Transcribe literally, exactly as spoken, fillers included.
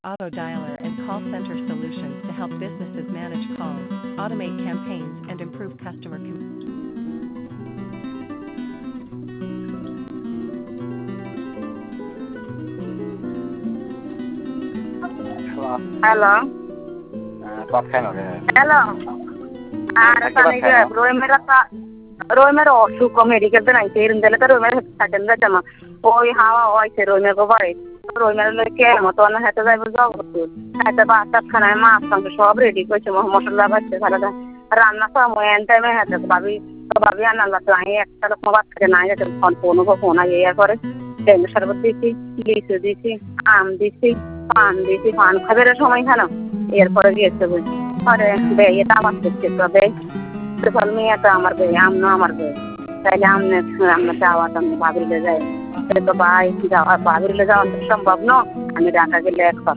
auto dialer and call center solutions to help businesses manage calls, automate campaigns, and improve customer communication. Hello. Hello. Uh, What kind of uh, Hello. ആരാ Thank you, what kind of? রোহিমের রোহিমের অসুখ medical তো নাইছে ইরুন্দলে তো রোহিমের থাকেন না জামা ওই হাওয়া হইছে রোহিমের গো বাড়ি রোহিমের কে মতো না হেতে যাইব যাও হেতে বাচ্চা খানায় মাছ মাংস সব রেডি করছে মশলা বাচ্চা সারাটা রান্না সময় এন টাইমে হেতে ভাবি তো ভাবি আনা লাগতো আমি একটা লোক বাচ্চাকে নাই যেতে ফোন ফোন ফোন ইয়ে করে তেল শরবত দিছি লিচু দিছি আম দিছি পান দিছি পান খাবার সময় খানো এরপরে গিয়েছে পরে বে এটা আমার দেখতে তবে মেয়েটা আমার বে আমনো আমার বে তাইলে আমনে আমরা যাওয়া তো আমি ভাবিলে যাই তো ভাই যাওয়া ভাবিলে যাওয়া সম্ভব ন আমি ঢাকা গেলে এক